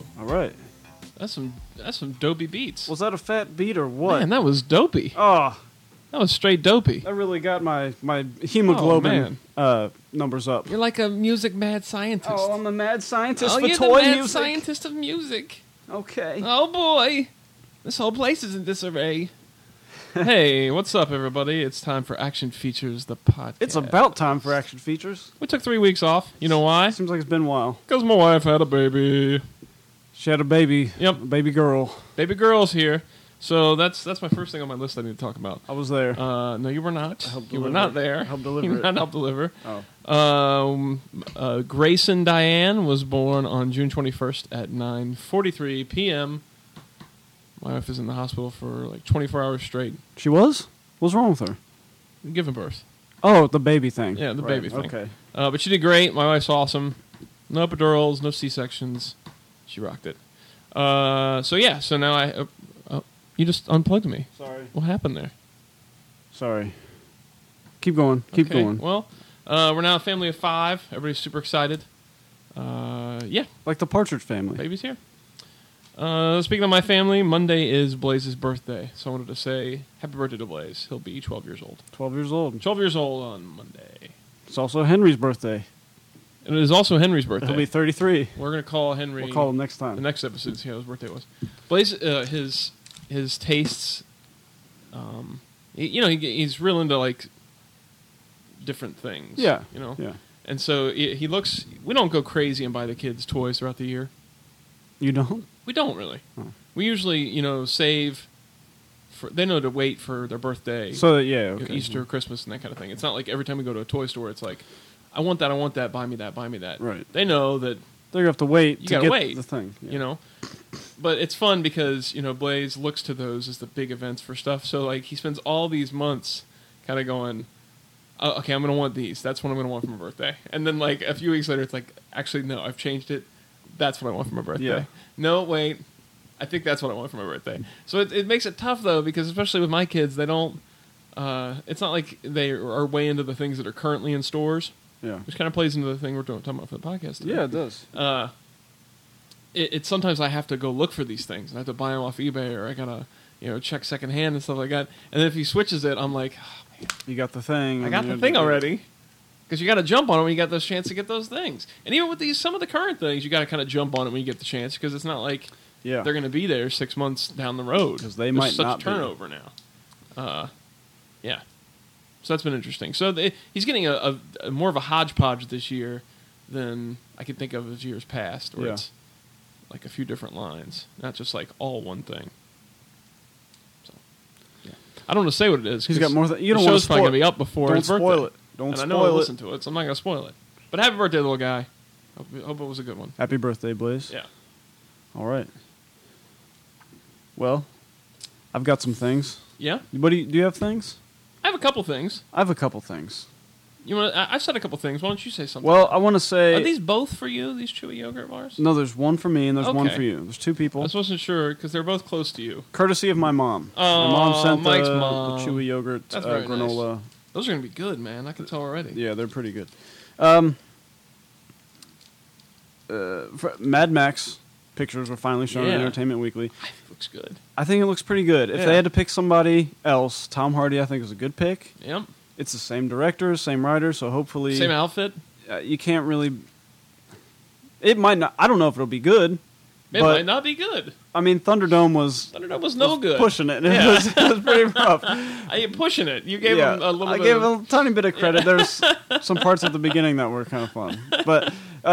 All right. That's some dopey beats. Was that a fat beat or what? Man, that was dopey. Oh, That was straight dopey. that really got my hemoglobin numbers up. You're like a music mad scientist. Oh, I'm a mad scientist for you're toy the mad music. scientist of music. Okay. Oh boy, this whole place is in disarray. Hey, what's up, everybody? It's time for Action Features, the podcast. It's about time for Action Features. We took 3 weeks off. You know why? Seems like it's been a while. Because my wife had a baby. She had a baby. Yep. A baby girl. Baby girl's here. So that's my first thing on my list I need to talk about. I was there. No, you were not. helped You were deliver not it. there. I helped deliver You did it. not help deliver. Oh. Grayson Diane was born on June 21st at 9:43 p.m. My wife is in the hospital for like 24 hours straight. She was? What's wrong with her? Giving birth. Oh, the baby thing. Yeah, the Right, baby thing. Okay. But she did great. My wife's awesome. No epidurals, no C-sections. She rocked it. So now I... you just unplugged me. Sorry. What happened there? Sorry. Keep going. Keep Okay, going. Well, we're now a family of 5. Everybody's super excited. Yeah, Like the Partridge Family. baby's here. Speaking of my family, Monday is Blaze's birthday. So I wanted to say happy birthday to Blaze. He'll be 12 years old. 12 years old. 12 years old on Monday. It's also Henry's birthday. And it is also Henry's birthday. He'll be 33. We're going to call Henry... We'll call him next the time. next episode, see how his birthday was. Blaze, his tastes, he's real into like different things. Yeah. Yeah. Yeah. And so he looks. We don't go crazy and buy the kids toys throughout the year. You don't? We don't really. Oh. We usually, save. They know to wait for their birthday, So, yeah, okay. Easter, Christmas, and that kind of thing. It's not like every time we go to a toy store, it's like, I want that, buy me that. Right. They know that. They're going to have to wait You to gotta get wait, the thing. Yeah. But it's fun because, Blaze looks to those as the big events for stuff. So, like, he spends all these months kind of going, oh, okay, I'm going to want these. That's what I'm going to want for my birthday. And then, like, a few weeks later, it's like, actually, no, I've changed it. That's what I want for my birthday. Yeah. No, wait, I think that's what I want for my birthday. So it makes it tough, though, because especially with my kids, they don't, it's not like they are way into the things that are currently in stores, Yeah. which kind of plays into the thing we're talking about for the podcast today. Yeah, it does. It's sometimes I have to go look for these things. I have to buy them off eBay, or I gotta, check secondhand and stuff like that. And then if he switches it, I'm like, oh, man, You got the thing. I got the thing already. Because you got to jump on it when you got the chance to get those things. And even with some of the current things, you got to kind of jump on it when you get the chance, because it's not like Yeah. they're going to be there 6 months down the road. 'Cause they There's might such not be. turnover now. Yeah. So that's been interesting. So he's getting a more of a hodgepodge this year than I could think of as years past, where Yeah. it's like a few different lines, not just like all one thing. So, yeah. I don't want to say what it is. He's got 'cause more you don't the want show's to probably spoil going to be up before Don't his birthday. spoil it. Don't And I know I spoil listened it. to it, so I'm not going to spoil it. But happy birthday, little guy. Hope it was a good one. Happy birthday, Blaze. Yeah. All right. Well, I've got some things. Yeah? Do you have things? I have a couple things. I have a couple things. I've said a couple things. Why don't you say something? Well, I want to say... Are these both for you, these Chewy yogurt bars? No, there's one for me and there's one Okay. for you. There's two I people. just wasn't sure, because they're both close to you. Courtesy of my mom. Oh, my mom sent Mike's the mom. Chewy yogurt That's very granola. Those are going to be good, man. I can tell already. Yeah, they're pretty good. Mad Max pictures were finally shown Yeah. in Entertainment Weekly. I think it looks good. I think it looks pretty good. If Yeah. they had to pick somebody else, Tom Hardy I think is a good pick. Yep. It's the same director, same writer, so hopefully... Same outfit. You can't really... It might not... I don't know if it'll be good. It but, might not be good. I mean, Thunderdome was... Thunderdome was no good. Pushing it. Yeah. It was pretty rough. Are you pushing it? You gave him a little I bit gave of... a tiny bit of credit. There's some parts at the beginning that were kind of fun. But,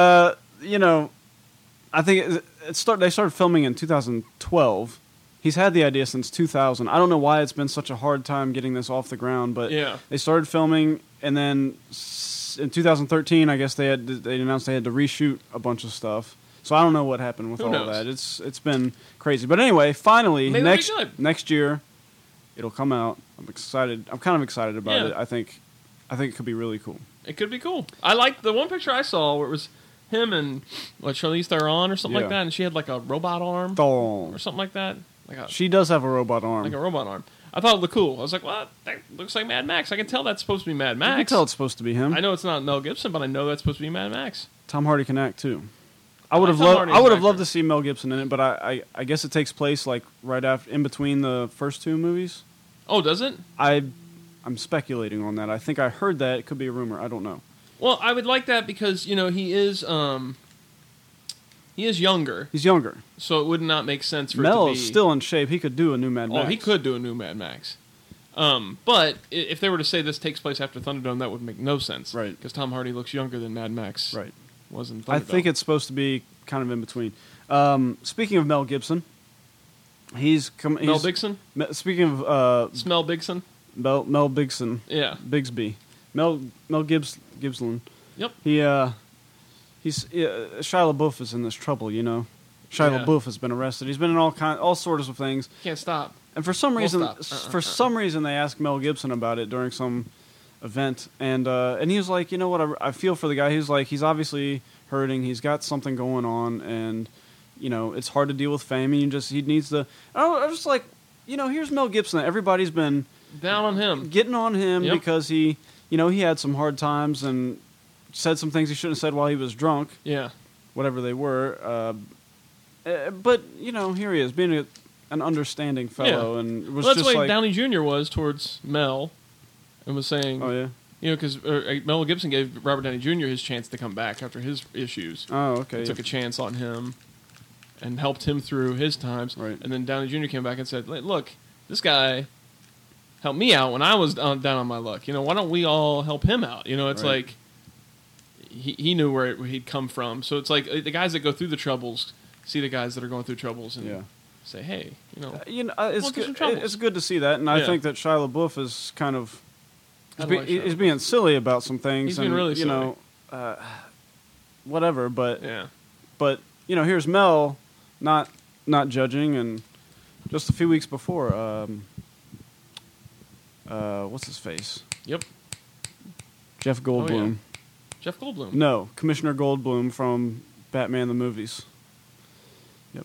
I think they started filming in 2012. He's had the idea since 2000. I don't know why it's been such a hard time getting this off the ground, but Yeah. they started filming, and then in 2013, I guess they announced they had to reshoot a bunch of stuff. So I don't know what happened with Who all knows? that. It's been crazy. But anyway, finally, Maybe it'll be good. next year, it'll come out. I'm excited. I'm kind of excited about Yeah. it. I think it could be really cool. It could be cool. I like the one picture I saw where it was him and Charlize Theron or something Yeah. like that, and she had like a robot arm Oh. or something like that. She does have a robot arm. Like a robot arm. I thought it looked cool. I was like, "What? That looks like Mad Max." I can tell that's supposed to be Mad Max. You can tell it's supposed to be him. I know it's not Mel Gibson, but I know that's supposed to be Mad Max. Tom Hardy can act too. I would have Tom loved. Hardy's I would an have loved actor. to see Mel Gibson in it, but I guess it takes place like right after, in between the first two movies. Oh, does it? I'm speculating on that. I think I heard that. It could be a rumor. I don't know. Well, I would like that because he is younger, He's younger. so it would not make sense for Mel it to be. is still in shape. He could do a new Mad Max. Oh, he could do a new Mad Max. But if they were to say this takes place after Thunderdome, that would make no sense. Right. Because Tom Hardy looks younger than Mad Max Right. was in Thunderdome. I think it's supposed to be kind of in between. Speaking of Mel Gibson, Mel Bigson? Speaking of Smell Bigson? Mel Bigson, Yeah. Bigsby, Mel Gibson. Yep. Shia LaBeouf is in this trouble. Shia Yeah. LaBeouf has been arrested. He's been in all sorts of things. Can't stop. And for some We'll reason, stop. some reason, they asked Mel Gibson about it during some event, and he was like, you know what? I feel for the guy. He's like, he's obviously hurting. He's got something going on, and it's hard to deal with fame. And he needs to. I was just like, here's Mel Gibson. Everybody's been Down on him. getting on him Yep. because he had some hard times and said some things he shouldn't have said while he was drunk, Yeah. whatever they were. But here he is being an understanding fellow, and it was Well, that's just the way like, Downey Jr. was towards Mel and was saying, oh yeah, because Mel Gibson gave Robert Downey Jr. his chance to come back after his issues. oh okay, Took a chance on him and helped him through his times. Right. And then Downey Jr. came back and said, look, this guy helped me out when I was down on my luck. Why don't we all help him out? It's Right. like he knew where he'd come from. So it's like the guys that go through the troubles see the guys that are going through troubles and yeah. say, hey, It's Well, there's some good. troubles. It's good to see that, and I Yeah. think that Shia LaBeouf is kind of I like Shia he's LaBeouf. being silly about some things. He's and, being really silly. Whatever. But Yeah. here's Mel, not judging, and just a few weeks before, what's his face? Yep. Jeff Goldblum. Jeff Goldblum. No, Commissioner Goldblum from Batman the movies. Yep.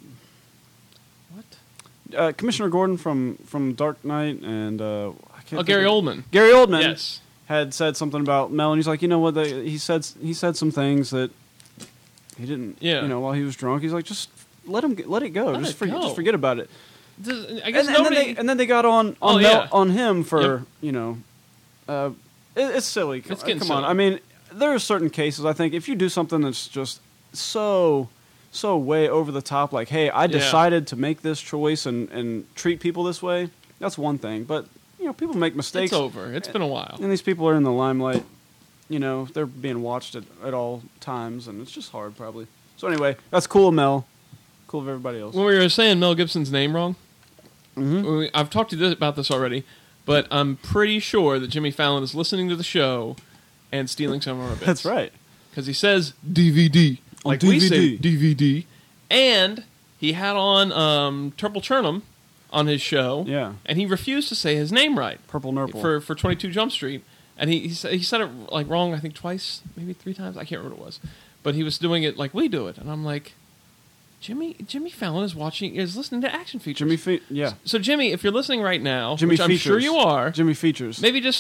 What? Commissioner Gordon from Dark Knight and I can't think Gary of- Oldman. Gary Oldman Yes. had said something about Mel, and he's like, you know what? He said some things that he didn't. Yeah. While he was drunk, he's like, just let it go. Let Just it go. forget about it. I guess And nobody. then they got on Oh, Mel, yeah. on him for it's silly. It's getting Come on. silly. I mean, there are certain cases. I think if you do something that's just so way over the top, like, hey, I decided to make this choice and treat people this way, that's one thing. But people make mistakes. It's over. It's been a while. And these people are in the limelight. They're being watched at all times, and it's just hard, probably. So anyway, that's cool, Mel. Cool of everybody else. When we were saying Mel Gibson's name wrong, Mm-hmm. I've talked to you about this already, but I'm pretty sure that Jimmy Fallon is listening to the show and stealing some of our bits. That's right. Because he says DVD. On Like we say DVD. DVD. And he had on Turple Churnham on his show. Yeah. And he refused to say his name right. Purple Nurple. For 22 Jump Street. And he said it like wrong, I think twice, maybe 3 times. I can't remember what it was. But he was doing it like we do it. And I'm like, Jimmy Fallon is listening to Action Features. Yeah. So Jimmy, if you're listening right now, Jimmy which I'm Features. sure you are, Jimmy Features. maybe just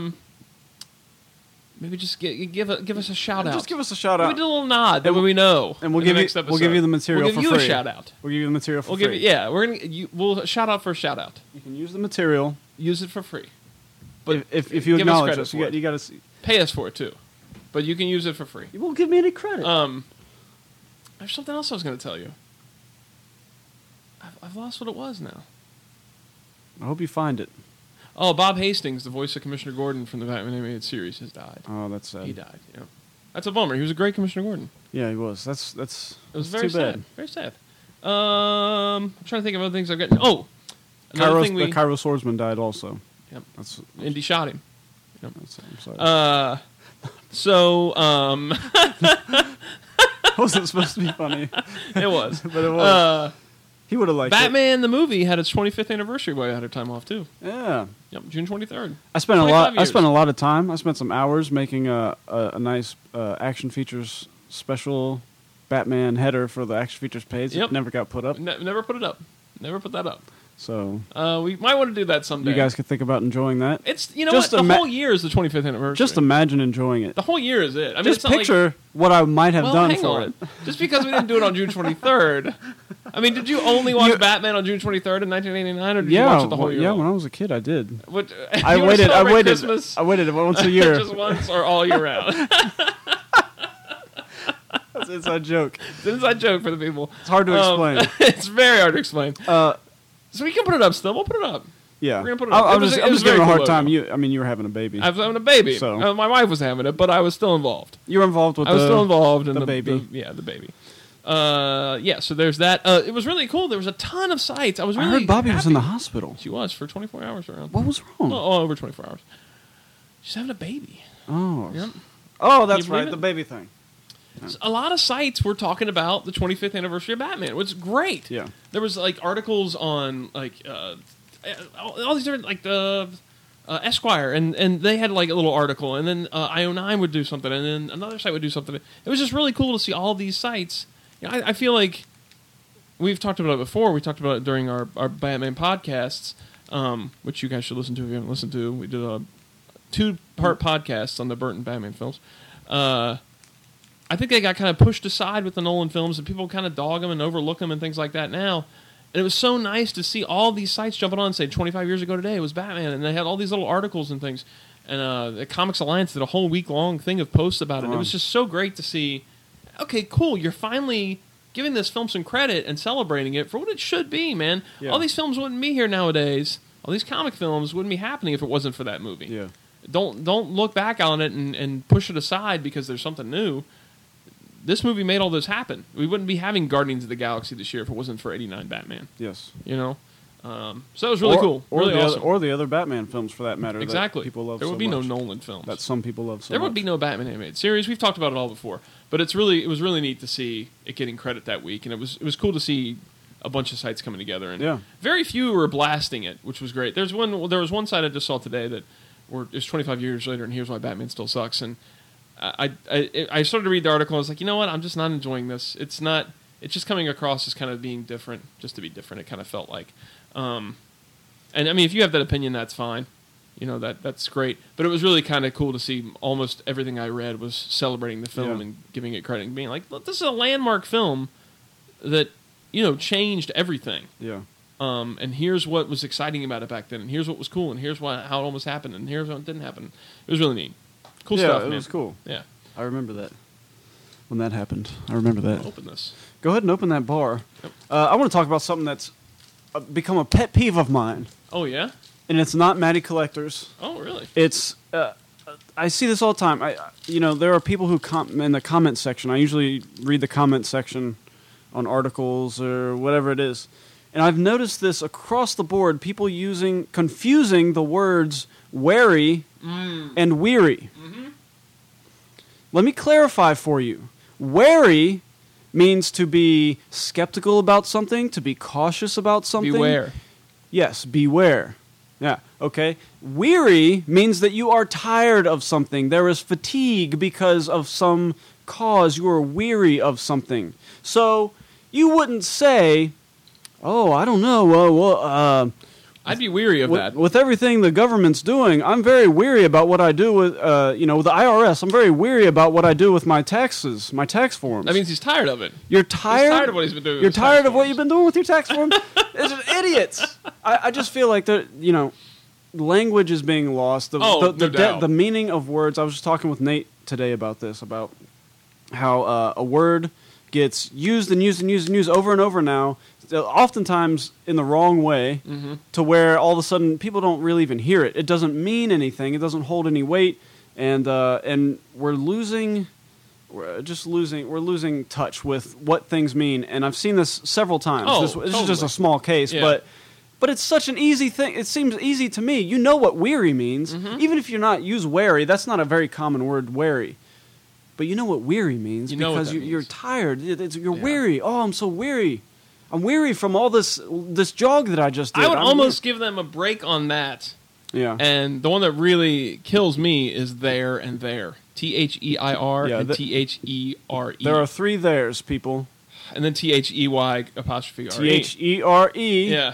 give us a shout out. Just give us a shout Maybe out. do a little nod that And way we know. and we'll in the give you next episode. we'll give you the material We'll give for you free. a shout out. We'll give you the material for We'll free. give we'll shout out for a shout out. You can use the material, Use it for free. but if you give us acknowledge credit us, for it. you got to see. Pay us for it too, but you can use it for free. You won't give me any credit. There's something else I was going to tell you. I've lost what it was now. I hope you find it. Oh, Bob Hastings, the voice of Commissioner Gordon from the Batman animated series, has died. Oh, that's sad. He died. Yeah, that's a bummer. He was a great Commissioner Gordon. Yeah, he was. That's It was that's very too bad. sad. Very sad. I'm trying to think of other things I've got. Oh, another thing The Cairo Swordsman died also. Yep. That's, Indy shot him. I'm sorry. So wasn't supposed to be funny, it was. but it was. He would have liked Batman the movie had its 25th anniversary while I had her time off too. it. Yeah. Yep, June 23rd. I spent a 25 lot. I years. spent a lot of time. I spent some hours making a nice Action Features special Batman header for the Action Features page. Yep. It never got put up. Never put it up. Never put that up. So We might want to do that someday. you guys could think about enjoying that. It's what Just the whole year is the 25th anniversary. Just imagine enjoying it. the whole year is it. I mean, Just it's not picture what I might have Well, done hang for on. it. Just because we didn't do it on June 23rd. I mean, did you only watch Batman on June 23rd in 1989, or did you watch it the whole year? yeah. long? When I was a kid, I did. What, I you wanna waited. I celebrate waited. Christmas I waited once a year. just once or all year round? That's an inside joke. It's an inside joke for the people. It's hard to explain. It's very hard to explain. So we can put it up still. We'll put it up. Yeah, We're gonna put it up. I'm It was just very giving a hard cool time. logo. You were having a baby. I was having a baby. So- My wife was having it, but I was still involved. You were involved with I was still involved in the baby. the baby. Yeah, so there's that. It was really cool. There was a ton of sites. I was I really heard Bobby was in the happy. hospital. She was for 24 hours around. What was wrong? Over 24 hours. She's having a baby. Oh, Yep. oh, that's you believe right. it? The baby thing. A lot of sites were talking about the 25th anniversary of Batman, which is great. Yeah. There was like articles on like all these different like Esquire, and they had like a little article, and then IO9 would do something, and then another site would do something. It was just really cool to see all these sites. You know, I feel like we've talked about it before. We talked about it during our Batman podcasts, which you guys should listen to if you haven't listened to. We did a 2-part podcast on the Burton Batman films. I think they got kind of pushed aside with the Nolan films, and people kind of dog them and overlook them and things like that now. And it was so nice to see all these sites jumping on and say 25 years ago today it was Batman, and they had all these little articles and things. And the Comics Alliance did a whole week-long thing of posts about it. Wow. It was just so great to see, okay, cool, you're finally giving this film some credit and celebrating it for what it should be, man. Yeah. All these films wouldn't be here nowadays. All these comic films wouldn't be happening if it wasn't for that movie. Yeah. Don't look back on it and push it aside because there's something new. This movie made all this happen. We wouldn't be having Guardians of the Galaxy this year if it wasn't for '89 Batman. Yes. You know, so that was really cool, Or really the awesome. or the other Batman films, for that matter. Exactly. That people love. There so would be much. no Nolan films. That some people love so there much. would be no Batman animated series. We've talked about it all before, but it was really neat to see it getting credit that week, and it was cool to see a bunch of sites coming together. And Yeah. very few were blasting it, which was great. There was one site I just saw today that it's 25 years later, and here's why Batman still sucks. And I started to read the article, and I was like, you know what? I'm just not enjoying this. It's just coming across as kind of being different, just to be different. It kind of felt like, and I mean, if you have that opinion, that's fine. You know, that's great. But it was really kind of cool to see almost everything I read was celebrating the film Yeah. and giving it credit and being like, look, this is a landmark film that, you know, changed everything. Yeah. And here's what was exciting about it back then, and here's what was cool, and here's how it almost happened, and here's what didn't happen. It was really neat. Cool yeah, stuff, it man. was cool. Yeah. I remember that. When that happened. I remember that. Open this. Go ahead and open that bar. Yep. I want to talk about something that's become a pet peeve of mine. Oh, yeah? And it's not Matty Collectors. Oh, really? It's I see this all the time. There are people who in the comment section. I usually read the comment section on articles or whatever it is, and I've noticed this across the board. People confusing the words wary and weary. Mm-hmm. Let me clarify for you. Wary means to be skeptical about something, to be cautious about something. Beware. Yes, beware. Yeah, okay. Weary means that you are tired of something. There is fatigue because of some cause. You are weary of something. So you wouldn't say, oh, I don't know, I'd be weary of that. with everything the government's doing, I'm very weary about what I do with, with the IRS. I'm very weary about what I do with my taxes, my tax forms. That means he's tired of it. You're tired. He's tired of what he's been doing with You're his tired tax of what forms. you've been doing with your tax form. It's just idiots. I just feel like language is being lost. No doubt. The meaning of words. I was just talking with Nate today about this, about how a word gets used and used and used and used over and over now, oftentimes in the wrong way, to where all of a sudden people don't really even hear it. It doesn't mean anything. It doesn't hold any weight, and we're losing touch with what things mean. And I've seen this several times. Oh, This is just totally. a small case, Yeah. but it's such an easy thing. It seems easy to me. You know what weary means. Even if you're not use wary, that's not a very common word, wary. But you know what weary means You know what because that you're means. tired. You're Yeah. weary. Oh, I'm so weary. I'm weary from all this jog that I just did. I would I'm almost give them a break on that. Yeah. And the one that really kills me is there and there. THEIR Yeah, and the- THERE. There are three theirs, people. And then THEY apostrophe RE. THERE. Yeah.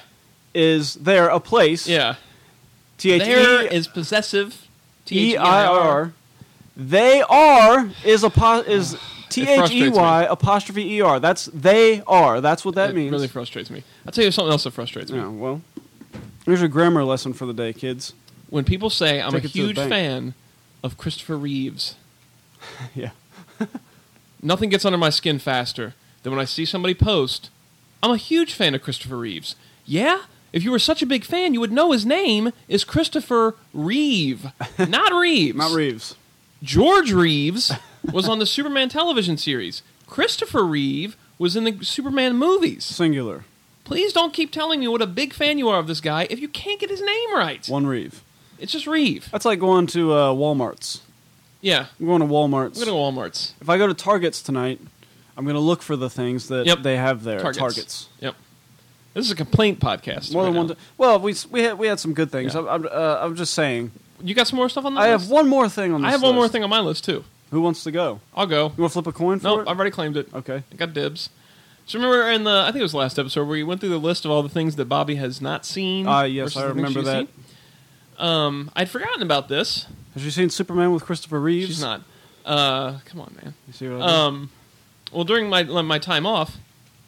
is there a place? Yeah. There is possessive. T-H-E-I-R. They are is T-H-E-Y apostrophe E-R. That's they are. That's what that means. It really frustrates me. I'll tell you something else that frustrates me. Yeah, well, here's your grammar lesson for the day, kids. When people say, I'm Take a it to the huge bank. fan of Christopher Reeves, Yeah. nothing gets under my skin faster than when I see somebody post, I'm a huge fan of Christopher Reeves. Yeah? If you were such a big fan, you would know his name is Christopher Reeve, not Reeves. Not Reeves. George Reeves was on the Superman television series. Christopher Reeve was in the Superman movies. Singular. Please don't keep telling me what a big fan you are of this guy if you can't get his name right. One Reeve. It's just Reeve. That's like going to Walmart's. Yeah. I'm going to Walmart's. I'm going to Walmart's. If I go to Target's tonight, I'm going to look for the things that they have there. Target's. Yep. This is a complaint podcast. More right than one. now. Well, we had some good things. Yeah. I'm just saying. You got some more stuff on the I list? have one more thing on this I have one more list. thing on my list, too. Who wants to go? I'll go. You want to flip a coin for Nope, it? I've already claimed it. Okay. I got dibs. So remember in I think it was the last episode where we went through the list of all the things that Bobby has not seen. Yes, versus I the things remember she's that. seen. I'd forgotten about this. Has she seen Superman with Christopher Reeves? She's not. Come on, man. You see what I mean? Well, during my time off,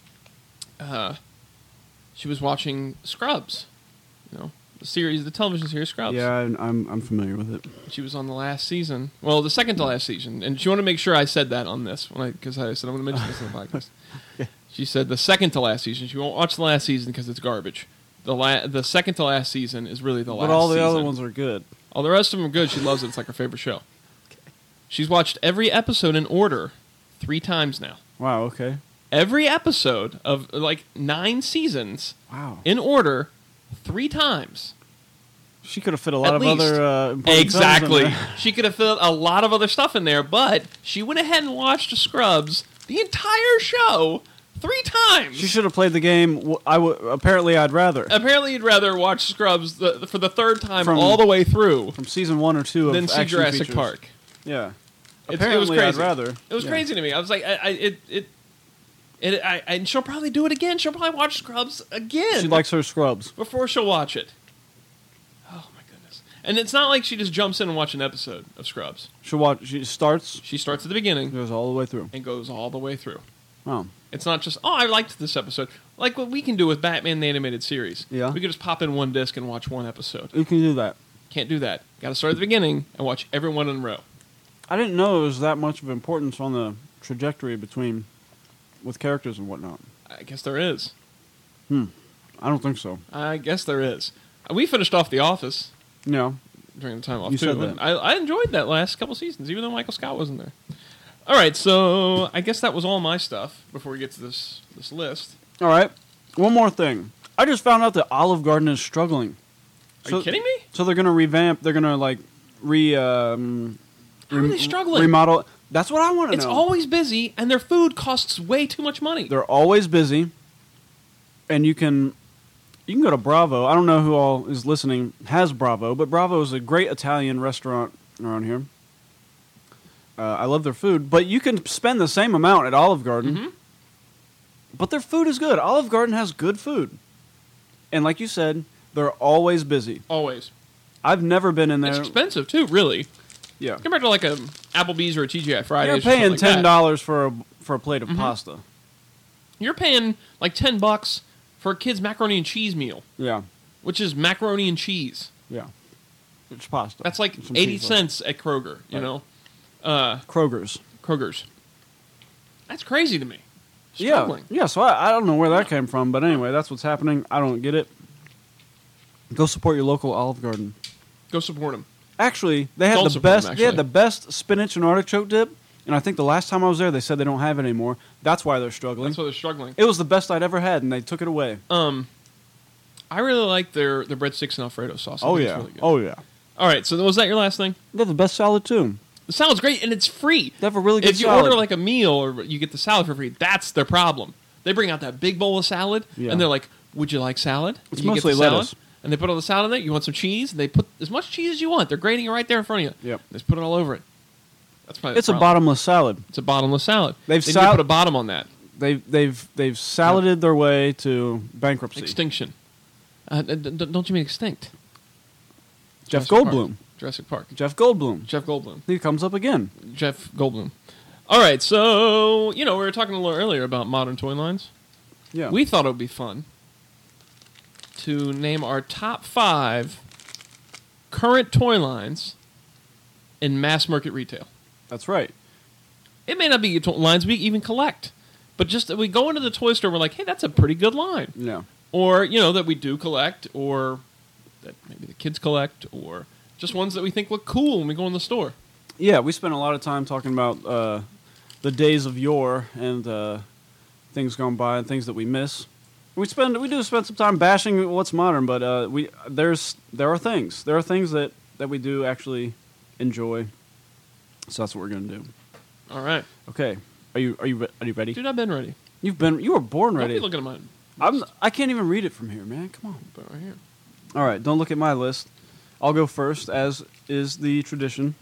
she was watching Scrubs. You know, the television series Scrubs. Yeah, I'm familiar with it. She was on the last season. Well, the second to last season, and she wanted to make sure I said that on this because I said I'm going to mention this in the podcast. Yeah. She said the second to last season. She won't watch the last season because it's garbage. The second to last season is really the last. But all the season. other ones are good. All the rest of them are good. She loves it. It's like her favorite show. Okay. She's watched every episode in order 3 times now. Wow. Okay. Every episode of like 9 seasons Wow. in order 3 times. She could have fit a lot At of least. other important films in Exactly. there. She could have filled a lot of other stuff in there, but she went ahead and watched Scrubs the entire show 3 times. She should have played the game. Apparently, I'd rather Apparently, you'd rather watch Scrubs for the 3rd time From- all the way through from season 1 or 2 of than see action Jurassic features. Park. Yeah. It was Apparently, crazy. I'd rather. It was crazy to me. I was like, and she'll probably do it again. She'll probably watch Scrubs again. She likes her Scrubs. Before she'll watch it. Oh my goodness! And it's not like she just jumps in and watches an episode of Scrubs. She starts, She starts at the beginning goes all the way through. and goes all the way through. Oh. It's not just, I liked this episode. Like what we can do with Batman the Animated Series. Yeah. We could just pop in one disc and watch one episode. You can do that. Can't do that. Got to start at the beginning and watch every one in a row. I didn't know it was that much of importance on the trajectory with characters and whatnot. I guess there is. I don't think so. I guess there is. We finished off The Office No. during the time off You too. said And that. I enjoyed that last couple seasons, even though Michael Scott wasn't there. All right, so I guess that was all my stuff before we get to this list. All right. One more thing. I just found out that Olive Garden is struggling. Are you kidding me? So they're going to revamp. They're going to like How are they struggling? remodel. That's what I want to It's know. always busy, and their food costs way too much money. They're always busy, and you can go to Bravo. I don't know who all is listening has Bravo, but Bravo is a great Italian restaurant around here. I love their food, but you can spend the same amount at Olive Garden. Mhm. But their food is good. Olive Garden has good food, and like you said, they're always busy. Always. I've never been in It's there. expensive, too, really. Yeah, Compared to like a Applebee's or a TGI Fridays. you're or something paying like that. $10 for a plate of Mhm. pasta. You're paying like $10 for a kid's macaroni and cheese meal, Yeah, which is macaroni and cheese. yeah, it's pasta. That's like Some 80 cheese. cents at Kroger, you Right. know? Kroger's. Kroger's. That's crazy to me. Yeah, Struggling. yeah. So I don't know where that came from, but anyway, that's what's happening. I don't get it. Go support your local Olive Garden. Go support them. Actually, they had Don't the support 'em, best. They had actually. the best spinach and artichoke dip, and I think the last time I was there, they said they don't have it anymore. That's why they're struggling. That's why they're struggling. It was the best I'd ever had, and they took it away. I really like their breadsticks and Alfredo sauce. I Oh think yeah, it's really good. oh yeah. All right, so was that your last thing? They have the best salad too. The salad's great, and it's free. They have a really good If you salad. order like a meal or you get the salad for free, that's their problem. They bring out that big bowl of salad, Yeah. and they're like, "Would you like salad?" It's And you mostly get the salad, lettuce. and they put all the salad in there. You want some cheese? And they put as much cheese as you want. They're grating it right there in front of you. Yep. They just put it all over it. That's probably It's the a problem. bottomless salad. It's a bottomless salad. They've They need to put a bottom on that. They've saladed their way to bankruptcy. Extinction. Don't you mean extinct? Jeff Jurassic Goldblum. Park. Jurassic Park. Jeff Goldblum. Jeff Goldblum. He comes up again. Jeff Goldblum. All right, so we were talking a little earlier about modern toy lines. Yeah. We thought it would be fun to name our top 5 current toy lines in mass market retail. That's right. It may not be lines we even collect, but just that we go into the toy store, we're like, hey, that's a pretty good line. Yeah. Or, that we do collect, or that maybe the kids collect, or just ones that we think look cool when we go in the store. Yeah, we spent a lot of time talking about the days of yore and things gone by and things that we miss. We do spend some time bashing what's modern, but there are things that we do actually enjoy. So that's what we're gonna do. All right. Okay. Are you ready? Dude, I've been ready. You were born ready. Don't be looking at mine. I can't even read it from here, man. Come on. Put it right here. All right, don't look at my list. I'll go first, as is the tradition.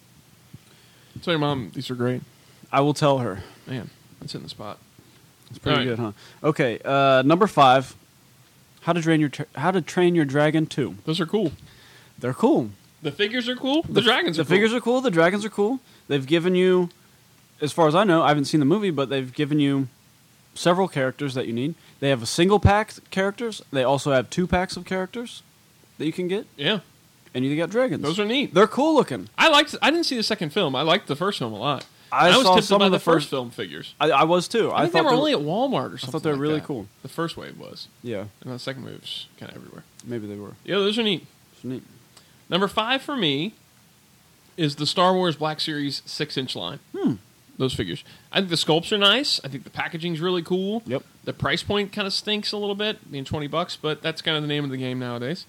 Tell your mom these are great. I will tell her. Man, that's hitting the spot. It's pretty All right. good, huh? Okay, number 5. How to Train Your Dragon 2. Those are cool. They're cool. The figures are cool. The dragons are The cool. figures are cool. The dragons are cool. They've given you, as far as I know, I haven't seen the movie, but they've given you several characters that you need. They have a single pack characters. They also have 2 packs of characters that you can get, Yeah. and you got dragons. Those are neat. They're cool looking. I didn't see the second film. I liked the first film a lot. I was saw tempted some by of the the first first- film figures. I was too. I think they thought were only at Walmart or something. I thought they were like really that. cool. The first wave was. Yeah, And the second wave was kind of everywhere. maybe they were. Yeah, those are neat. It's neat. Number 5 for me is the Star Wars Black Series 6-inch line. Those figures. I think the sculpts are nice. I think the packaging's really cool. Yep. The price point kind of stinks a little bit, being $20, but that's kind of the name of the game nowadays.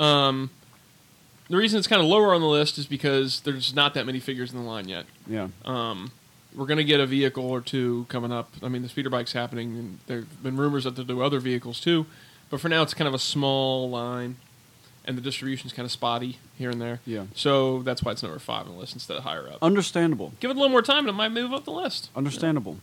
The reason it's kind of lower on the list is because there's not that many figures in the line yet. Yeah. We're going to get a vehicle or 2 coming up. I mean, the speeder bike's happening, and there have been rumors that they'll do other vehicles too. But for now, it's kind of a small line, and the distribution's kind of spotty here and there. Yeah. So that's why it's number 5 on the list instead of higher up. Understandable. Give it a little more time, and it might move up the list. Understandable.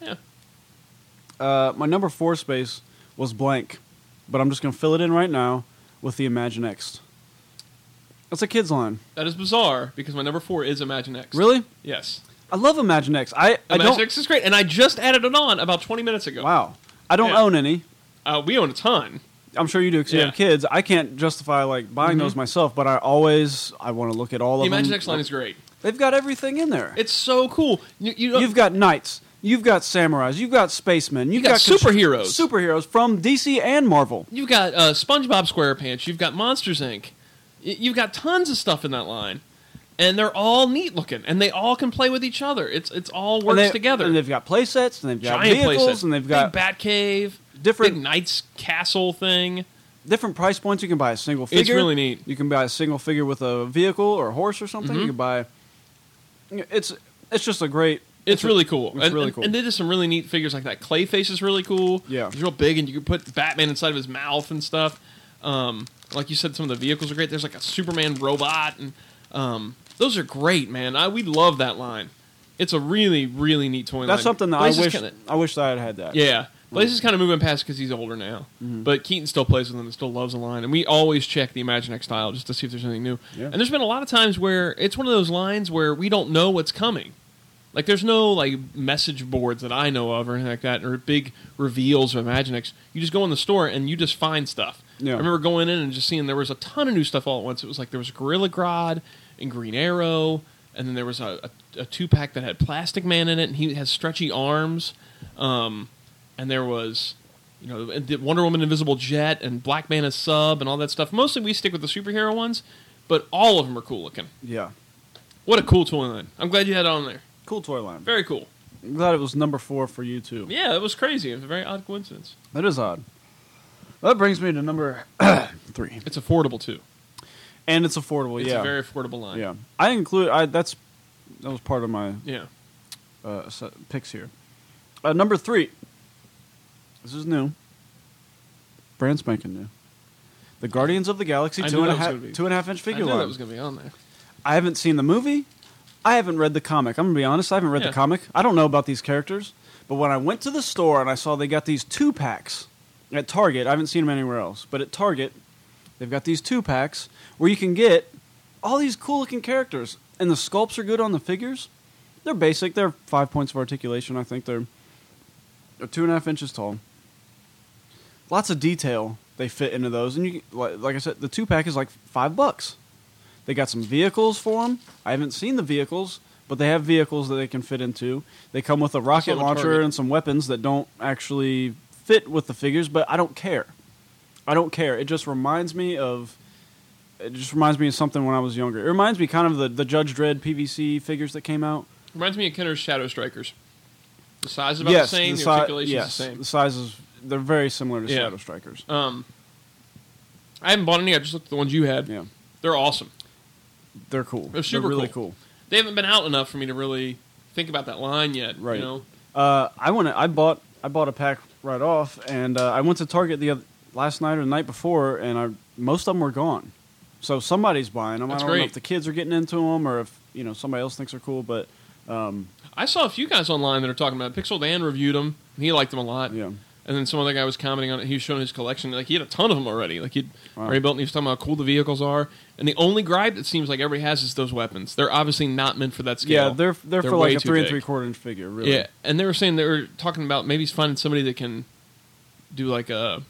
Yeah. My number 4 space was blank, but I'm just going to fill it in right now with the Imaginext. That's a kid's line. That is bizarre, because my number 4 is Imaginext. Really? Yes. I love Imaginext. I don't. Imaginext is great, and I just added it on about 20 minutes ago. Wow. I don't Yeah. own any. We own a ton. I'm sure you do because you Yeah. have kids. I can't justify buying those myself, but I want to look at all The of them. Imaginext line is great. They've got everything in there. It's so cool. You've got knights. You've got samurais. You've got spacemen. You've got superheroes. Superheroes from DC and Marvel. You've got SpongeBob SquarePants. You've got Monsters, Inc. You've got tons of stuff in that line. And they're all neat looking. And they all can play with each other. It's all works together. And they've got play sets, and they've got Giant vehicles, playsets. and they've got big Batcave. different- Big Knight's Castle thing. different price points. You can buy a single figure. It's really neat. You can buy a single figure with a vehicle or a horse or something. Mm-hmm. You can buy... It's just a great... It's really cool. It's really cool. And they did some really neat figures like that. Clayface is really cool. Yeah. It's real big, and you can put Batman inside of his mouth and stuff. Like you said, some of the vehicles are great. There's like a Superman robot, and those are great, man. We love that line. It's a really, really neat toy line. That's something that Blaze I is wish kinda- I wish I had had that. Yeah. Blaze is kind of moving past because he's older now. Mm-hmm. But Keaton still plays with them and still loves the line. And we always check the Imaginext style just to see if there's anything new. Yeah. And there's been a lot of times where it's one of those lines where we don't know what's coming. Like, there's no, message boards that I know of or anything like that, or big reveals of Imaginext. You just go in the store and you just find stuff. Yeah. I remember going in and just seeing there was a ton of new stuff all at once. It was like there was Gorilla Grodd and Green Arrow, and then there was a 2-pack that had Plastic Man in it, and he has stretchy arms. And there was, the Wonder Woman Invisible Jet and Black Manta Sub and all that stuff. Mostly we stick with the superhero ones, but all of them are cool looking. Yeah. What a cool toy line. I'm glad you had it on there. Cool toy line. Very cool. I'm glad it was number 4 for you, too. Yeah, it was crazy. It was a very odd coincidence. That is odd. That brings me to number 3. It's affordable, too. And it's affordable, It's yeah. a very affordable line. Yeah. That was part of my Yeah. picks here. Number 3. This is new. Brand spanking new. The Guardians of the Galaxy I 2.5 inch I figure knew line. that was going to be on there. I haven't seen the movie. I haven't read the comic. I'm going to be honest. I haven't read Yeah. the comic. I don't know about these characters. But when I went to the store and I saw they got these 2-packs at Target, I haven't seen them anywhere else, but at Target, they've got these 2-packs where you can get all these cool-looking characters. And the sculpts are good on the figures. They're basic. They're 5 points of articulation. I think they're 2.5 inches tall. Lots of detail they fit into those. And you, like I said, the 2-pack is like $5. They got some vehicles for them. I haven't seen the vehicles, but they have vehicles that they can fit into. They come with a rocket launcher and some weapons that don't actually fit with the figures, but I don't care. I don't care. It just reminds me of something when I was younger. It reminds me kind of the Judge Dredd PVC figures that came out. Reminds me of Kenner's Shadow Strikers. The size is about the same, the articulation is the same. The sizes, they're very similar to Shadow Strikers. I haven't bought any, I just looked at the ones you had. Yeah. They're awesome. They're cool. They're super really cool. They haven't been out enough for me to really think about that line yet. Right. You know? I bought a pack right off, and I went to Target last night or the night before, and most of them were gone. So somebody's buying them. That's I don't great. know if the kids are getting into them or if somebody else thinks they're cool, but I saw a few guys online that are talking about it. Pixel Dan reviewed them, and he liked them a lot. yeah. And then some other guy was commenting on it. He was showing his collection. Like, he had a ton of them already. Like, he'd Wow. already built, and he was talking about how cool the vehicles are. And the only gripe it seems like everybody has is those weapons. They're obviously not meant for that scale. Yeah, they're for way like a too 3 big. 3/4 inch figure, really. Yeah, and they were saying they were talking about maybe finding somebody that can do like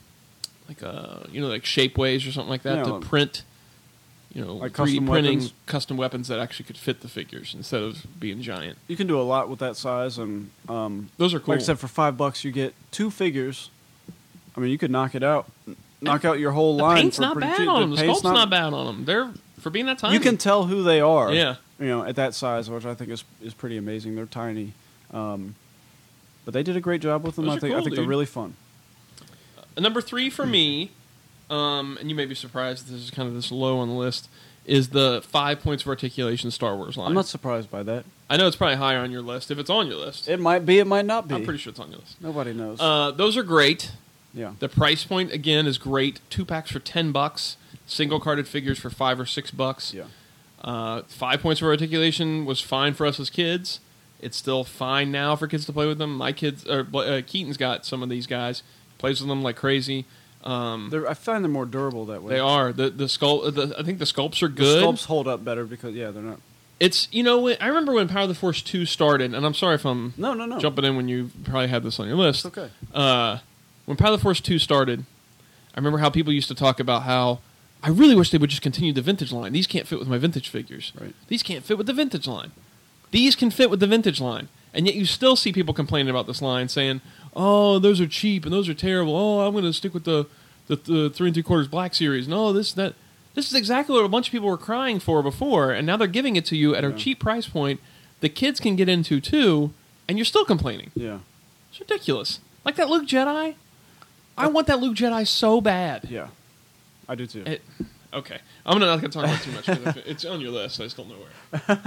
shapeways or something like that Yeah, to print, like 3D custom printing weapons. custom weapons that actually could fit the figures instead of being giant. You can do a lot with that size, and Those are cool. like I said, for $5 you get 2 figures. I mean, you could knock out your whole The line. paint's for not pretty bad cheap. on them. The paint's sculpt's not bad on them. They're for being that tiny. You can tell who they are. Yeah. At that size, which I think is pretty amazing. They're tiny, but they did a great job with them. Those I are think cool, they're dude. really fun. Number 3 for me, and you may be surprised this is kind of this low on the list, is the 5 points of articulation Star Wars line. I'm not surprised by that. I know it's probably higher on your list. If it's on your list, It might be. It might not be. I'm pretty sure it's on your list. Nobody knows. Those are great. yeah. The price point again is great. 2 packs for $10. Single carded figures for $5 or $6. Yeah. 5 points of articulation was fine for us as kids. It's still fine now for kids to play with them. My kids, Keaton's got some of these guys. Plays with them like crazy. I find them more durable that way. They are I think the sculpts are The good. sculpts hold up better because they're not. It's I remember when Power of the Force 2 started, and I'm sorry if I'm No. jumping in when you probably had this on your list. It's okay. When Power of the Force 2 started, I remember how people used to talk about how I really wish they would just continue the vintage line. These can't fit with my vintage figures. Right. These can't fit with the vintage line. These can fit with the vintage line. And yet you still see people complaining about this line, saying, "Oh, those are cheap and those are terrible. Oh, I'm going to stick with the 3 3/4 Black Series. No, this is exactly what a bunch of people were crying for before, and now they're giving it to you at a cheap price point the kids can get into too, and you're still complaining. Yeah. It's ridiculous. Like that Luke Jedi. I want that Luke Jedi so bad. Yeah. I do too. Okay. I'm not going to talk about it too much because it's on your list. I just don't know where.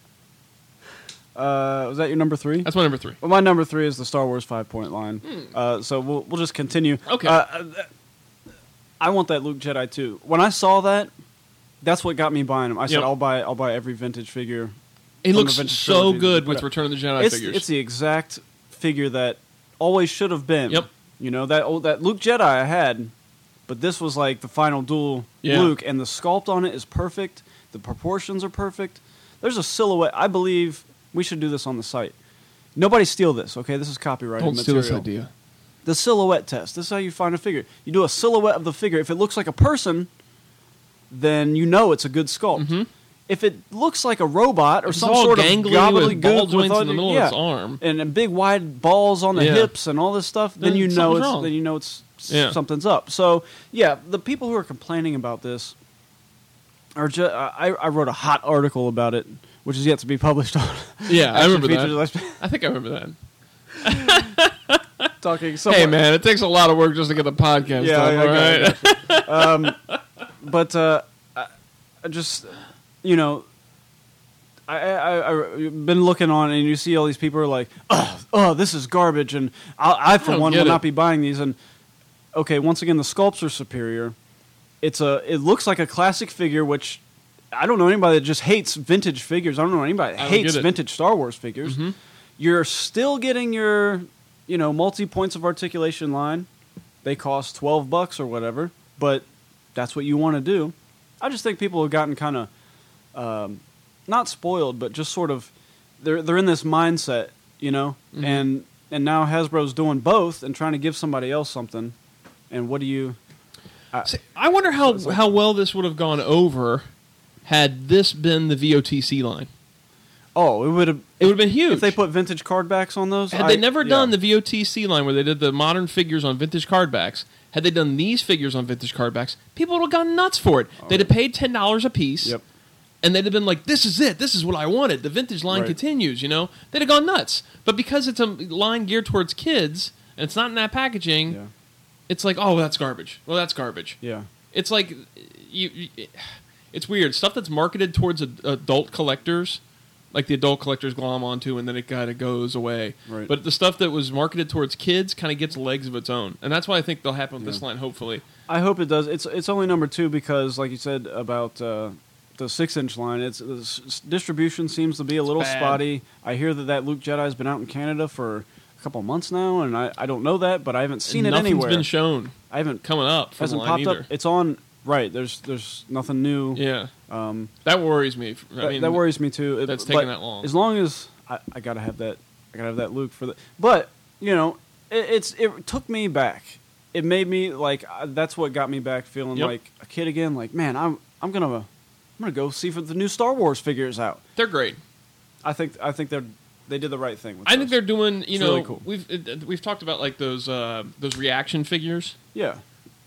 Was that your number 3? That's my number 3. Well, my number 3 is the Star Wars 5-point line. So we'll just continue. Okay. I want that Luke Jedi too. When I saw that, that's what got me buying him. I said, Yep. I'll buy every vintage figure. It from looks the vintage so trilogy good they with put out. Return of the Jedi figures. It's the exact figure that always should have been. Yep. That Luke Jedi I had, but this was like the final dual Yeah. Luke, and the sculpt on it is perfect. The proportions are perfect. There's a silhouette. I believe we should do this on the site. Nobody steal this, okay? This is copyrighted Don't steal material. this idea. The silhouette test. This is how you find a figure. You do a silhouette of the figure. If it looks like a person, then you know it's a good sculpt. Mhm. If it looks like a robot or It's some all sort of gangly with gobbledygook ball with joints all in the middle of its arm. and big wide balls on the Yeah. hips and all this stuff, then Then you know something's it's wrong. then you know it's Yeah. something's up. So yeah, the people who are complaining about this are just. I wrote a hot article about it, which is yet to be published on. Yeah, I remember that. that. I think I remember that. Talking somewhat. Hey, man, it takes a lot of work just to get the podcast Yeah, done, all right? But I just, I've been looking on, and you see all these people are like, oh, this is garbage, and I for don't one, get will it. not be buying these. And okay, once again, the sculpts are superior. It looks like a classic figure, which I don't know anybody that just hates vintage figures. I don't know anybody that I don't hates get it. vintage Star Wars figures. Mhm. You're still getting your, multi points of articulation line. They cost $12 or whatever, but that's what you want to do. I just think people have gotten kind of not spoiled, but just sort of they're in this mindset, you know, Mm-hmm. and now Hasbro's doing both and trying to give somebody else something. And what do you? See, I wonder how well this would have gone over had this been the VOTC line. Oh, it would have been huge if they put vintage card backs on those. Had they never done the VOTC line where they did the modern figures on vintage card backs, had they done these figures on vintage card backs, people would have gone nuts for it. They'd have paid $10 a piece. Yep. And they'd have been like, this is it. This is what I wanted. The vintage line Right. continues, you know? They'd have gone nuts. But because it's a line geared towards kids, and it's not in that packaging, Yeah. it's like, oh, that's garbage. Well, that's garbage. Yeah. It's like, it's weird. Stuff that's marketed towards adult collectors, like the adult collectors glom onto, and then it kind of goes away. Right. But the stuff that was marketed towards kids kind of gets legs of its own. And that's why I think they'll happen with this line, hopefully. I hope it does. It's only number 2 because, like you said about the 6-inch line, distribution seems to be a little bad. spotty. I hear that Luke Jedi's been out in Canada for a couple months now, and I don't know that, but I haven't seen it anywhere. Nothing's been shown I haven't coming up from the hasn't line popped either. up. It's on right. There's nothing new. Yeah. Um, That worries me. that worries me too. that's But taking that long. As long as I gotta have that, Luke for the. But you know, it took me back. It made me like that's what got me back feeling Yep. like a kid again. Like, man, I'm gonna go see if the new Star Wars figures out. They're great. I think they did the right thing. With I think those. they're doing, you It's know, really cool. we've talked about like those reaction figures. Yeah.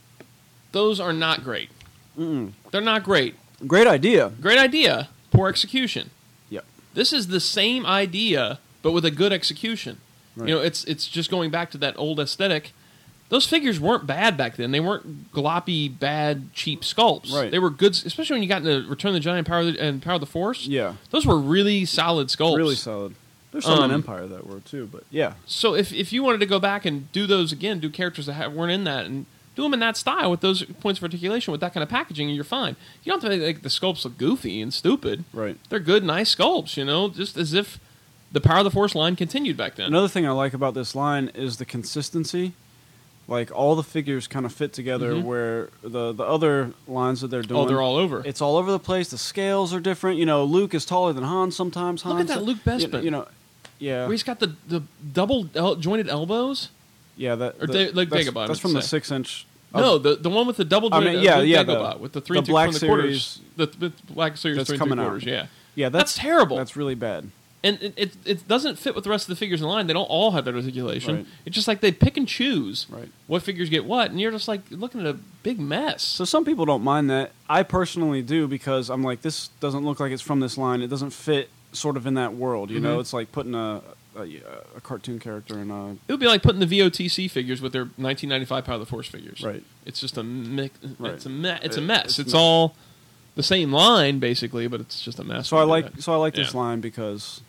Those are not great. They're not great. Great idea. Great idea, poor execution. Yep. This is the same idea, but with a good execution. Right. You know, it's just going back to that old aesthetic. Those figures weren't bad back then. They weren't gloppy, bad, cheap sculpts. Right. They were good, especially when you got into Return of the Giant and Power of the Force. Yeah. Those were really solid sculpts. Really solid. There's some in Empire that were too, but yeah. So if you wanted to go back and do those again, do characters that weren't in that, and do them in that style with those points of articulation, with that kind of packaging, you're fine. You don't have to make the sculpts look goofy and stupid. Right. They're good, nice sculpts, you know, just as if the Power of the Force line continued back then. Another thing I like about this line is the consistency. Like all the figures kind of fit together, where the other lines that they're doing, Oh, they're all over. It's all over the place. The scales are different. You know, Luke is taller than Han sometimes. Look at that Luke Bespin. You know, yeah, Where he's got the double jointed elbows. yeah. That Or like that's, Dagobah, I that's meant from to the say. 6-inch. No, the one with the double I jointed mean, yeah, Dagobah with the 3 the 3 Black and 3 quarters. Series The Black Series that's 3 coming out. quarters. Yeah, Yeah, that's terrible. That's really bad. And it doesn't fit with the rest of the figures in line. They don't all have that articulation. Right. It's just like they pick and choose Right. what figures get what, and you're just like looking at a big mess. So some people don't mind that. I personally do because I'm like, this doesn't look like it's from this line. It doesn't fit sort of in that world. You know, it's like putting a cartoon character in a. It would be like putting the VOTC figures with their 1995 Power of the Force figures. Right. It's just a mix. Right. It's a mess. It's It's all the same line basically, but it's just a mess. So I when you like do this Yeah. line because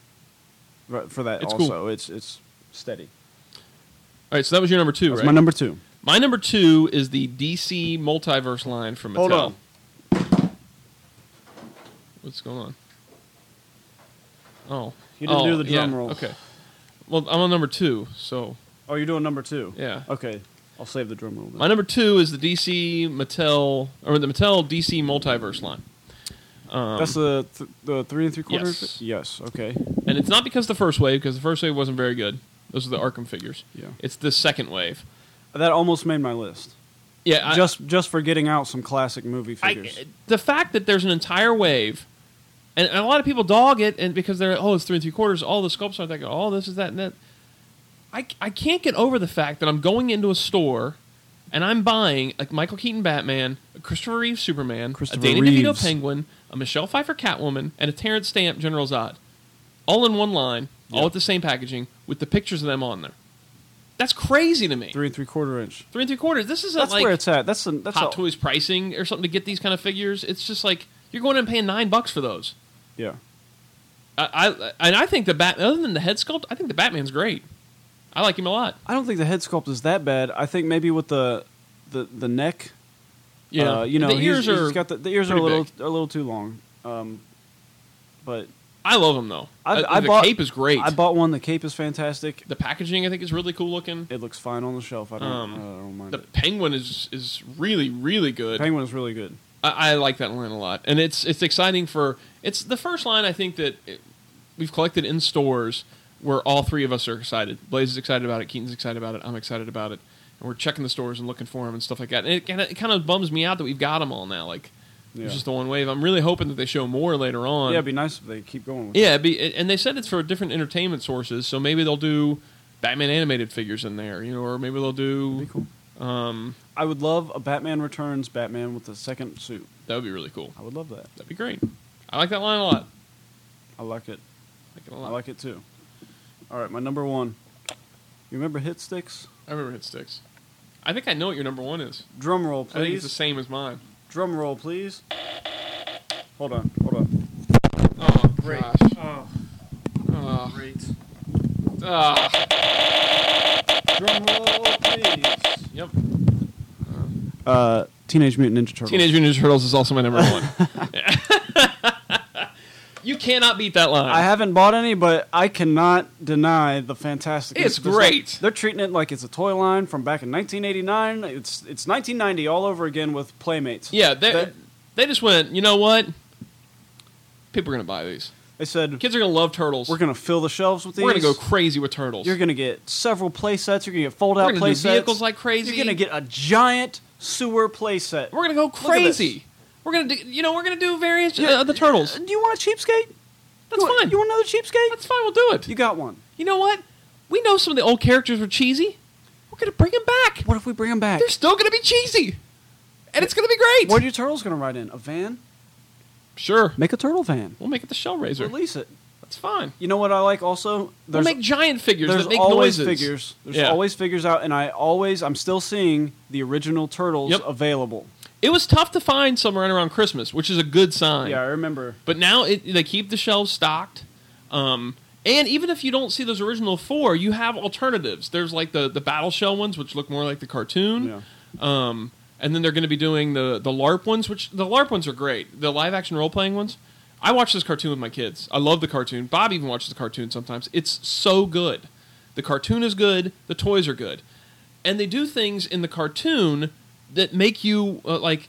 for that It's also cool. it's steady. All right, so that was your number 2, That's right? my number 2. My number 2 is the DC Multiverse line from Mattel. Hold on. What's going on? Oh, You didn't do the drum yeah. roll. Okay. Well, I'm on number 2, so Oh, you're doing number 2. yeah. Okay, I'll save the drum roll. Then. My number 2 is the DC Mattel or the Mattel DC Multiverse line. That's the 3 3/4. Yes. Yes. Okay. And it's not because the first wave, because the first wave wasn't very good. Those are the Arkham figures. Yeah. It's the second wave. That almost made my list. Yeah, Just for getting out some classic movie figures. the fact that there's an entire wave, and a lot of people dog it, and because they're it's 3 3/4, all the sculpts aren't that good. Oh, this is that and that. I can't get over the fact that I'm going into a store and I'm buying a Michael Keaton Batman, a Christopher Reeve Superman, Christopher a Danny DeVito Reeves. Penguin, a Michelle Pfeiffer Catwoman, and a Terrence Stamp General Zod, all in one line, all Yeah. with the same packaging, with the pictures of them on there. That's crazy to me. 3 3/4 inch. 3 3/4. This isn't That's like where it's at. That's Hot Toys pricing or something to get these kind of figures. It's just like you're going in and paying $9 for those. Yeah. I think the other than the head sculpt, I think the Batman's great. I like him a lot. I don't think the head sculpt is that bad. I think maybe with the neck. Yeah, you know, the ears he's are got the ears are pretty a little too long. But I love them though. I The bought- cape is great. I bought one. The cape is fantastic. The packaging I think is really cool looking. It looks fine on the shelf. I don't mind The it. penguin is really really good. Penguin is really good. I like that line a lot, and it's exciting for it's the first line I think that we've collected in stores where all three of us are excited. Blaze is excited about it, Keaton's excited about it, I'm excited about it, and we're checking the stores and looking for them and stuff like that. And it kind of bums me out that we've got them all now. Like it's just the one wave. I'm really hoping that they show more later on. Yeah, it'd be nice if they keep going with Yeah, and they said it's for different entertainment sources, so maybe they'll do Batman animated figures in there, or maybe they'll do. That'd be cool. I would love a Batman Returns Batman with a second suit. That would be really cool. I would love that. That'd be great. I like that line a lot. I like it. I like it a lot. I like it too. All right, my number one. You remember Hit Sticks? I remember Hit Sticks. I think I know what your number one is. Drum roll, I think it's the please. same as mine. Drum roll, please. Hold on. Oh, Great. gosh. Oh. Great. Ah. Drum roll, please. Yep. Teenage Mutant Ninja Turtles. Teenage Mutant Ninja Turtles is also my number one. You cannot beat that line. I haven't bought any, but I cannot deny the fantastic. It's great. They're treating it like it's a toy line from back in 1989. It's 1990 all over again with Playmates. Yeah, they just went, you know what? People are going to buy these. They said, Kids are going to love Turtles. we're going to fill the shelves with these. We're going to go crazy with Turtles. You're going to get several play sets. You're going to get fold-out We're going play to do sets. vehicles like crazy. You're going to get a giant sewer play set. We're going to go at this. crazy. We're going to do, we're going to do variants of the Turtles. Do you want a cheapskate? That's fine. You want another cheapskate? That's fine. We'll do it. You got one. You know what? We know some of the old characters were cheesy. We're going to bring them back. What if we bring them back? They're still going to be cheesy. And it's going to be great. What are your turtles going to ride in? A van? Sure. Make a turtle van. We'll make it the Shell Razor. Release it. That's fine. You know what I like also? We'll make giant figures There's that make always noises. figures. There's Yeah. always figures out, and I'm still seeing the original turtles Yep. available. It was tough to find some right around Christmas, which is a good sign. Yeah, I remember. But now they keep the shelves stocked. And even if you don't see those original four, you have alternatives. There's like the Battle Shell ones, which look more like the cartoon. Yeah. And then they're going to be doing the LARP ones, which the LARP ones are great. The live action role playing ones. I watch this cartoon with my kids. I love the cartoon. Bob even watches the cartoon sometimes. It's so good. The cartoon is good. The toys are good. And they do things in the cartoon that make you,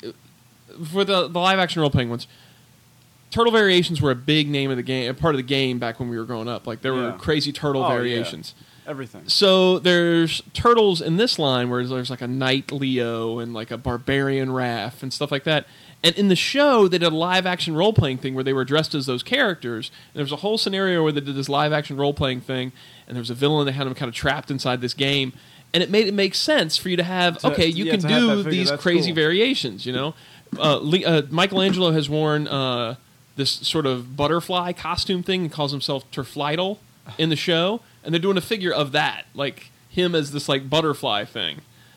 for the live action role playing ones, Turtle variations were a big name of the game, a part of the game back when we were growing up. Like there were Yeah. crazy turtle Oh, variations. yeah. Everything. So there's turtles in this line where there's like a Knight Leo and like a Barbarian Raph and stuff like that. And in the show, they did a live-action role-playing thing where they were dressed as those characters. And there was a whole scenario where they did this live-action role-playing thing, and there was a villain that had them kind of trapped inside this game. And it made it make sense for you to have, you can to have do that figure, these that's crazy cool. variations, Michelangelo has worn this sort of butterfly costume thing and calls himself Terflytle in the show. And they're doing a figure of that, like him as this like butterfly thing.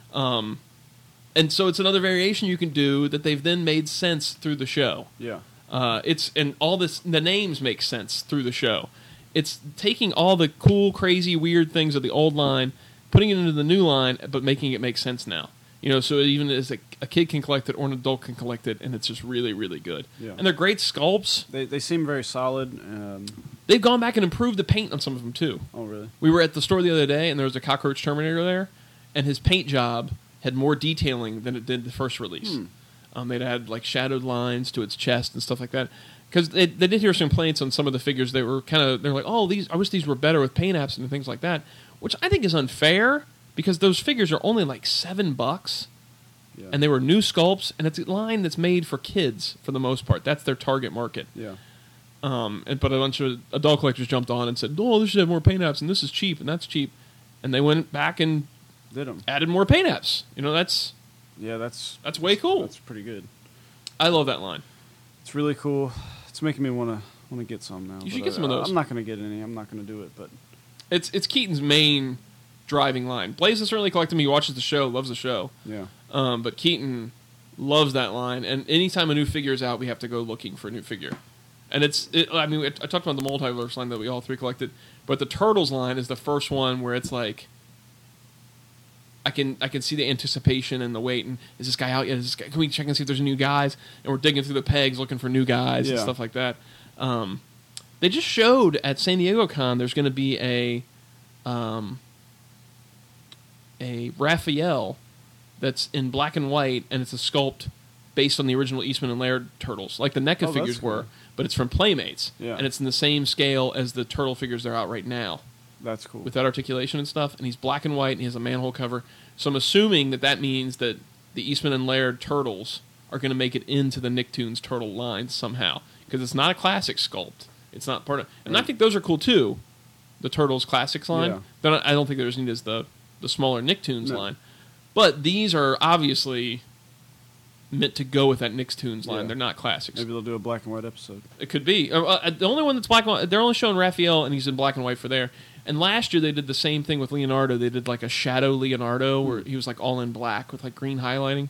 And so it's another variation you can do that they've then made sense through the show. Yeah. The names make sense through the show. It's taking all the cool, crazy, weird things of the old line, putting it into the new line, but making it make sense now. So even as a kid can collect it or an adult can collect it, and it's just really, really good. Yeah. And they're great sculpts. They seem very solid. They've gone back and improved the paint on some of them too. Oh, really? We were at the store the other day, and there was a Cockroach Terminator there, and his paint job had more detailing than it did the first release. They'd had like shadowed lines to its chest and stuff like that. Because they did hear some complaints on some of the figures. They're like, oh, I wish these were better with paint apps and things like that, which I think is unfair because those figures are only like $7, Yeah. and they were new sculpts, and it's a line that's made for kids for the most part. That's their target market. Yeah. But a bunch of adult collectors jumped on and said, oh, this should have more paint apps, and this is cheap, and that's cheap. And they went back and Did them. added more paint apps. That's way cool. That's pretty good. I love that line. It's really cool. It's making me want to get some now. You should but get some of those. I'm not going to get any. I'm not going to do it. But It's Keaton's main driving line. Blaze has certainly collected me. He watches the show, loves the show. yeah, But Keaton loves that line. And anytime a new figure is out, we have to go looking for a new figure. And I talked about the Multiverse line that we all three collected, but the Turtles line is the first one where it's like, I can see the anticipation and the wait. And is this guy out yet? Can we check and see if there's new guys? And we're digging through the pegs looking for new guys and Yeah. stuff like that. They just showed at San Diego Con there's going to be a Raphael that's in black and white, and it's a sculpt based on the original Eastman and Laird turtles, like the NECA figures cool. were, but it's from Playmates, Yeah. and it's in the same scale as the turtle figures that are out right now, That's cool. with that articulation and stuff, and he's black and white, and he has a manhole cover, so I'm assuming that means that the Eastman and Laird turtles are going to make it into the Nicktoons turtle line somehow, because it's not a classic sculpt. It's not part of... And I think those are cool, too, the Turtles Classics line. Yeah. I don't think they're as neat as the smaller Nicktoons No. line. But these are obviously meant to go with that Nicktoons line. Yeah. They're not classics. Maybe they'll do a black and white episode. It could be. The only one that's black and white, they're only showing Raphael, and he's in black and white for there. And last year they did the same thing with Leonardo. They did like a shadow Leonardo where he was like all in black with like green highlighting.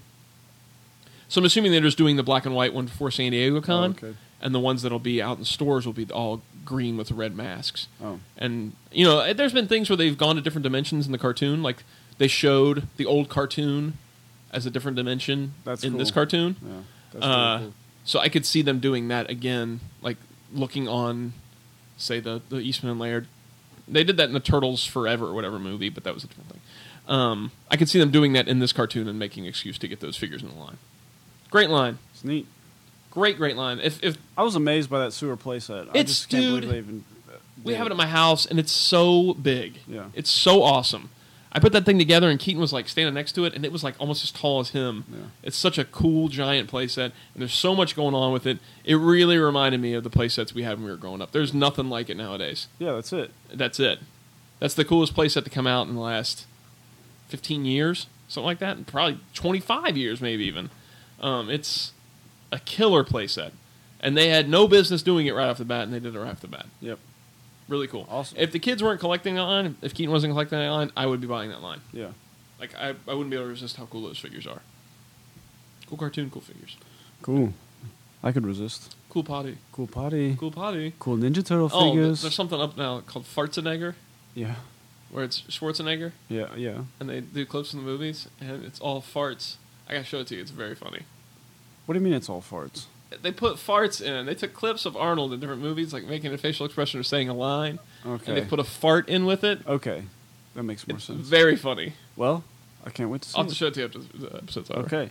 So I'm assuming they're just doing the black and white one for San Diego Con. Oh, okay. And the ones that'll be out in stores will be all green with the red masks. Oh. And, you know, there's been things where they've gone to different dimensions in the cartoon. Like, they showed the old cartoon as a different dimension That's in cool. this cartoon. Yeah. That's really cool. So I could see them doing that again, like looking on, say, the Eastman and Laird. They did that in the Turtles Forever or whatever movie, but that was a different thing. I could see them doing that in this cartoon and making an excuse to get those figures in the line. Great line. It's neat. Great line. If I was amazed by that sewer playset. I It's- just can't dude, believe they even. we did have it at my house, and it's so big. Yeah. It's so awesome. I put that thing together, and Keaton was like standing next to it, and it was like almost as tall as him. Yeah. It's such a cool giant playset, and there's so much going on with it. It really reminded me of the playsets we had when we were growing up. There's nothing like it nowadays. Yeah, that's it. That's it. That's the coolest playset to come out in the last 15 years, something like that, and probably 25 years, maybe even. It's a killer playset, and they had no business doing it right off the bat, and they did it right off the bat. Yep. Really cool. Awesome. If the kids weren't collecting that line, if Keaton wasn't collecting that line, I would be buying that line. Yeah. Like, I wouldn't be able to resist how cool those figures are. Cool cartoon, cool figures. Cool. I could resist. Cool potty. Cool potty. Cool potty. Cool Ninja Turtle Oh, figures. there's something up now called Fartzenegger, Yeah. where it's Schwarzenegger, Yeah. Yeah. and they do clips in the movies, and it's all farts. I gotta show it to you. It's very funny. What do you mean it's all farts? They put farts in. They took clips of Arnold in different movies, like making a facial expression or saying a line, Okay. and they put a fart in with it. Okay. That makes more It's sense. very funny. Well, I can't wait to see I'll have to it. show it to you after the episode's over. Okay.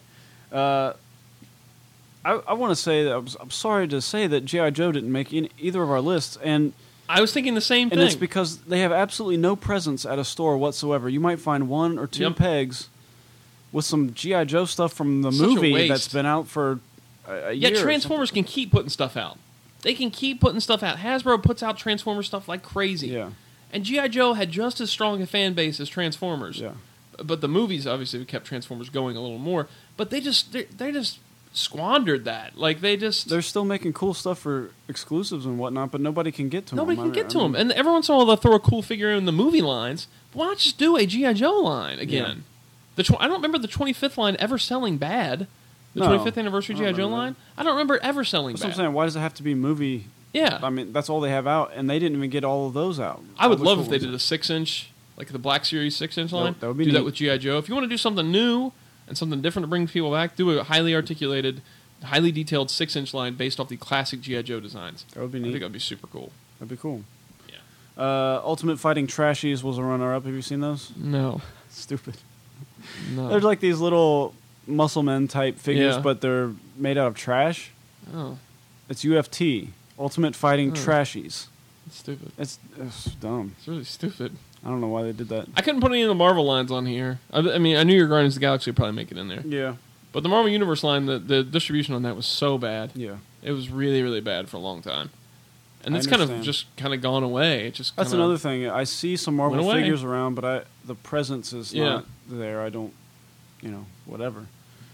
I want to say that I'm sorry to say that G.I. Joe didn't make either of our lists, and I was thinking the same thing. it's because they have absolutely no presence at a store whatsoever. You might find one or two Yep. pegs with some G.I. Joe stuff from the Such a movie waste. that's been out for a Yeah, year. or Transformers can keep putting stuff out. They can keep putting stuff out. Hasbro puts out Transformers stuff like crazy. something. Yeah. And G.I. Joe had just as strong a fan base as Transformers. Yeah. But the movies obviously kept Transformers going a little more. But they just squandered that. Like they just They're still making cool stuff for exclusives and whatnot, but nobody can get to nobody them. can get to them. And every once in a while they'll throw a cool figure in the movie lines. Why not just do a G.I. Joe line again? I don't remember the 25th line ever selling bad. The No, 25th anniversary I don't G.I. Joe remember line. I don't remember it ever selling That's what bad. I'm saying. Why does it have to be movie? Yeah. I mean, that's all they have out, and they didn't even get all of those out. I would All the love cool if they ones. did a 6-inch, like the Black Series 6-inch line. That would be do that neat. with G.I. Joe. If you want to do something new and something different to bring people back, do a highly articulated, highly detailed 6-inch line based off the classic G.I. Joe designs. That would be I neat. think that would be super cool. That'd be cool. Yeah. Ultimate Fighting Trashies was a runner-up. Have you seen those? No. Stupid. No. They're like these little muscle men type figures, Yeah. but they're made out of trash. Oh, It's UFT, Ultimate Fighting Oh. Trashies. that's stupid. It's dumb. It's really stupid. I don't know why they did that. I couldn't put any of the Marvel lines on here. I mean, I knew your Guardians of the Galaxy would probably make it in there. Yeah. But the Marvel Universe line, the distribution on that was so bad. Yeah. It was really, really bad for a long time. And I it's kind of understand. just kind of gone away. It just That's kinda- another thing. I see some Marvel went away. figures around, but the presence is Yeah. not there. I don't, whatever.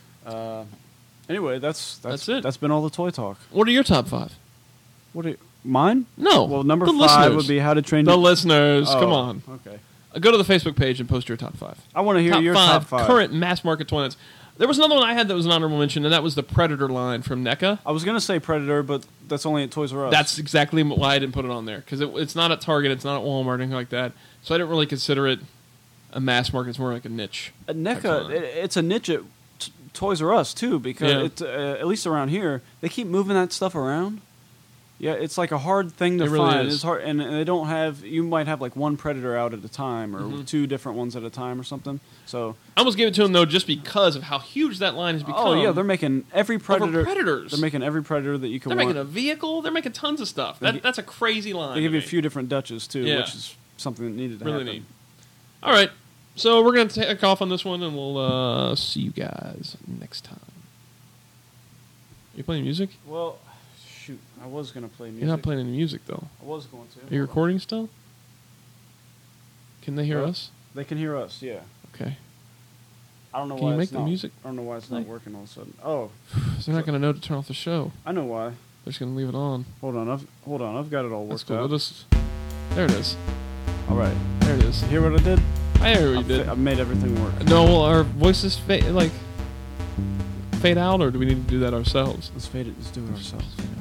Anyway, that's it. That's been all the toy talk. What are your top 5? Mine? No. Well, number the 5 listeners. would be How to Train The Your... listeners. Oh, Come on. Okay. Go to the Facebook page and post your top 5. I want to hear your top 5. current mass market toy lines. There was another one I had that was an honorable mention, and that was the Predator line from NECA. I was going to say Predator, but that's only at Toys R Us. That's exactly why I didn't put it on there, because it's not at Target, it's not at Walmart, anything like that. So I didn't really consider it a mass market. It's more like a niche. At That's NECA, fine. it's a niche at Toys R Us, too, because Yeah. it's, at least around here, they keep moving that stuff around. Yeah, it's like a hard thing to It really find. is. It's hard, and they don't have. You might have like one predator out at a time, or Mhm. two different ones at a time, or something. So, I almost give it to them though, just because of how huge that line has become. oh yeah, they're making every predator. predators. They're making every predator that you can They're want. making a vehicle. They're making tons of stuff. They gi- That's a crazy line. They give to you a me. few different Dutches too, Yeah. which is something that needed to Really happen. neat. All right, so we're gonna take off on this one, and we'll see you guys next time. You playing music? Well, shoot, I was gonna play music. You're not playing any music though. I was going to. Are you recording still? Can they hear Well, us? They can hear us. Yeah. Okay. I don't know Can why you it's make the not, music? I don't know why it's not Like- working all of a sudden. Oh, So they're not gonna know to turn off the show. I know why. They're just gonna leave it on. Hold on, I've got it all That's worked cool. out. We'll just. There it is. All right. There it is. You hear what I did? I hear what you did. I've made everything work. No, will our voices fade out, or do we need to do that ourselves? Let's fade it. Let's do it ourselves.